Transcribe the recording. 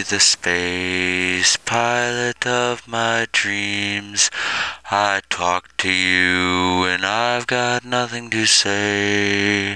the space pilot of my dreams. I talk to you and I've got nothing to say.